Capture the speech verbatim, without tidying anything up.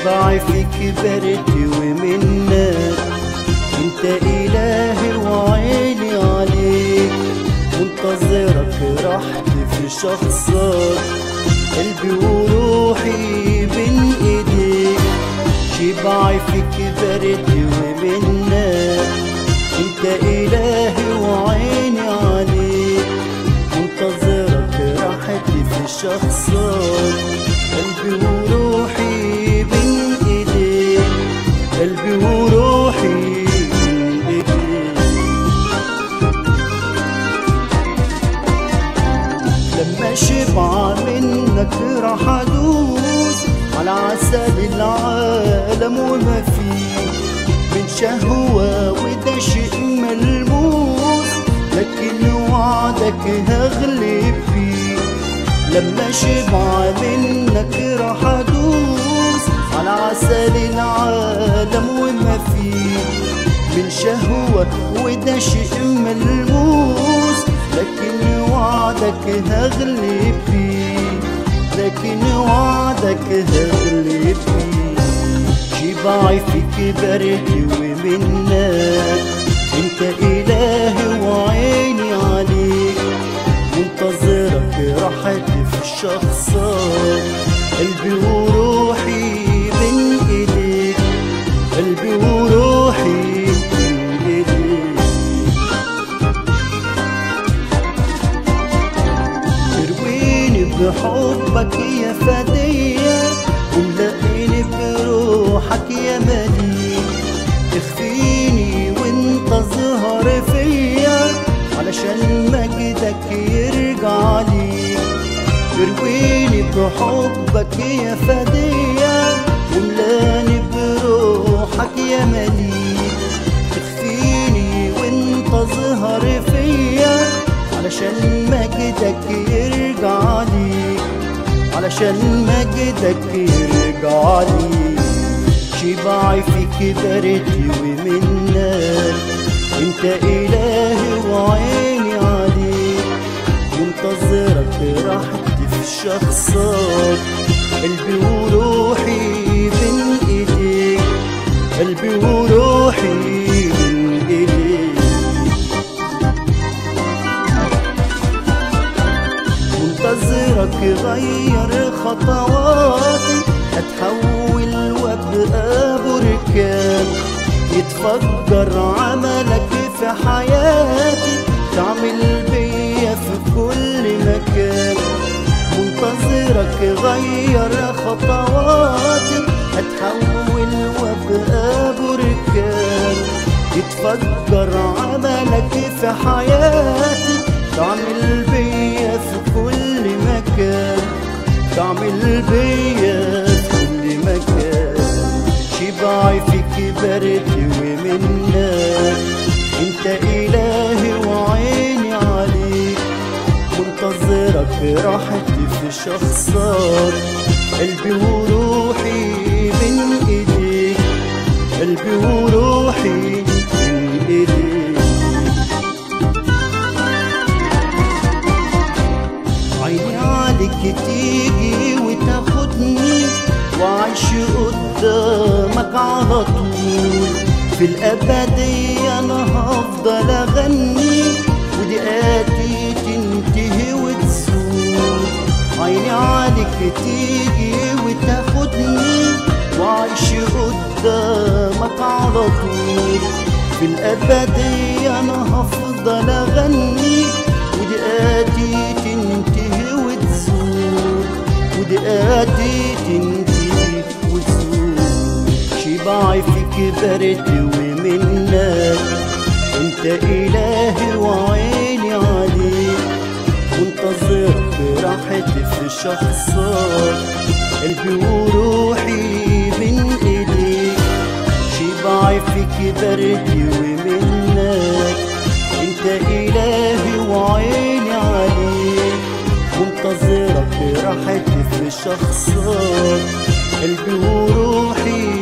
شبعي فيك برد ومنك، انت الهي وعيني عليك، منتظرك راحت في شخصك، قلبي وروحي بين ايديك. شبعي فيك برد ومنك، انت الهي وعيني عليك، منتظرك راحت في شخصك، قلبي وروحي بين ايديك، قلبي وروحي بين ايديك. لما شبع منك راح ادوس على عسل العالم وما فيه من شهوة، وده شيء ملموس، لكن وعدك هغلب فيه. لما شبع منك راح ادوس على عسل العالم وما فيه من شهوة، وده شيء ملموس، لكن وعدك هغلب فيه، لكن وعدك هغلب فيه. شبعي فيك برد ومنك، انت الهي وعيني عليك، منتظرك راحت في شخصك، قلبي وروحي بين ايديك، قلبي وروحي بين ايديك. ترويني بحبك يا فدية، وملقيني بروحك يا مليك، تخفيني وانت ظهر فيا علشان مجدك يرجع لي. ترويني بحبك يا فدية، وملاني بروحك يا مليك، تخفيني وانت ظهر فيا علشان مجدك يرجع لي، علشان مجدك يرجع لي. شبعي فيك برد ومنك، انت الهي وعيني عليك، منتظرك راحت في شخصك، قلبي وروحي بين ايديك، قلبي وروحي بين ايديك. منتظرك غير خطواتي، اتحول وابقى بركان، يتفجر عملك في حياتي، تعمل بيا في كل مكان. منتظرك غير خطواتي، اتحول وابقى بركان، يتفجر عملك في حياتي، تعمل بيا في كل مكان، تعمل بيا في كل مكان. شبعي فيك برد ومنك، انت الهي وعيني عليك، منتظرك راحت في شخصك، قلبي وروحي بين ايديك، قلبي وروحي بين ايديك. عيني عليك تيجي وتاخدني، وعيش قدامك على طول، في الأبدية أنا هفضل أغني، ودقاتي تنتهي وتزول. عيني عليك تيجي وتاخدني، وعيش قدامك على طول، في الأبدية أنا هفضل أغني، ودقاتي تنتهي وتزول، ودقاتي تنتهي وتزول. شبعي فيك برد ومنك، انت الهي وعيني عليك، منتظرك راحت في شخصك، قلبي وروحي بين ايديك. شبعي فيك برد ومنك، انت الهي وعيني عليك، منتظرك راحت في شخصك، قلبي وروحي